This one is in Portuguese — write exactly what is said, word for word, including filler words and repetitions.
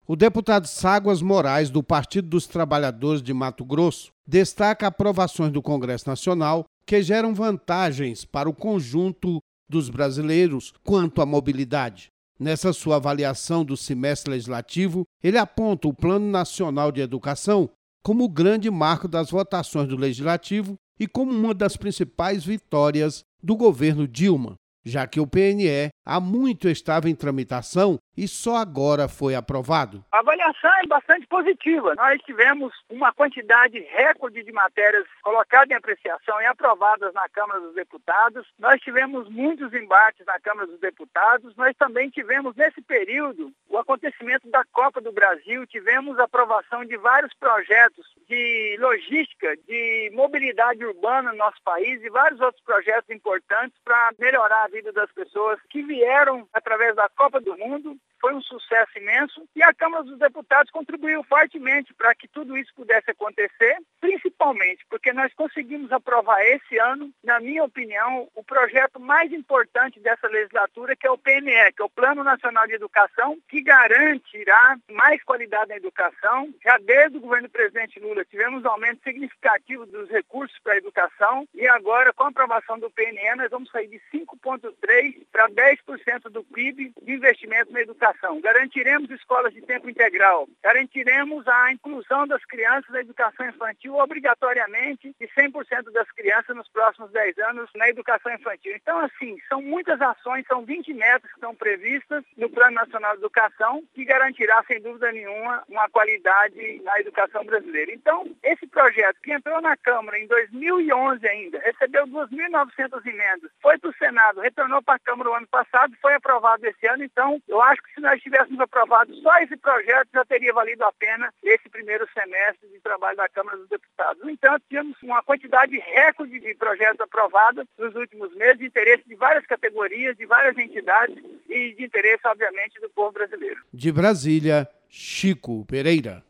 O deputado Ságuas Moraes, do Partido dos Trabalhadores de Mato Grosso, destaca aprovações do Congresso Nacional que geram vantagens para o conjunto dos brasileiros quanto à mobilidade. Nessa sua avaliação do semestre legislativo, ele aponta o Plano Nacional de Educação como o grande marco das votações do Legislativo e como uma das principais vitórias do governo Dilma, já que o P N E há muito estava em tramitação e só agora foi aprovado. A avaliação é bastante positiva. Nós tivemos uma quantidade recorde de matérias colocadas em apreciação e aprovadas na Câmara dos Deputados. Nós tivemos muitos embates na Câmara dos Deputados. Nós também tivemos, nesse período, o acontecimento da Copa do Brasil. Tivemos a aprovação de vários projetos de logística, de mobilidade urbana no nosso país e vários outros projetos importantes para melhorar a vida das pessoas que vieram através da Copa do Mundo. Foi um sucesso imenso e a Câmara dos Deputados contribuiu fortemente para que tudo isso pudesse acontecer, principalmente porque nós conseguimos aprovar esse ano, na minha opinião, o projeto mais importante dessa legislatura, que é o P N E, que é o Plano Nacional de Educação, que garantirá mais qualidade na educação. Já desde o governo do presidente Lula tivemos um aumento significativo dos recursos para a educação e agora, com a aprovação do P N E, nós vamos sair de cinco vírgula três por cento para dez por cento do P I B de investimento na educação. Garantiremos escolas de tempo integral, garantiremos a inclusão das crianças na educação infantil obrigatoriamente e cem por cento das crianças nos próximos dez anos na educação infantil. Então, assim, são muitas ações, são vinte metas que estão previstas no Plano Nacional de Educação que garantirá, sem dúvida nenhuma, uma qualidade na educação brasileira. Então, esse projeto que entrou na Câmara em dois mil e onze ainda, recebeu duas mil e novecentas emendas, foi para o Senado, retornou para a Câmara o ano passado, foi aprovado esse ano. Então, eu acho que se nós tivéssemos aprovado só esse projeto, já teria valido a pena esse primeiro semestre de trabalho da Câmara dos Deputados. No entanto, tínhamos uma quantidade recorde de projetos aprovados nos últimos meses, de interesse de várias categorias, de várias entidades e de interesse, obviamente, do povo brasileiro. De Brasília, Chico Pereira.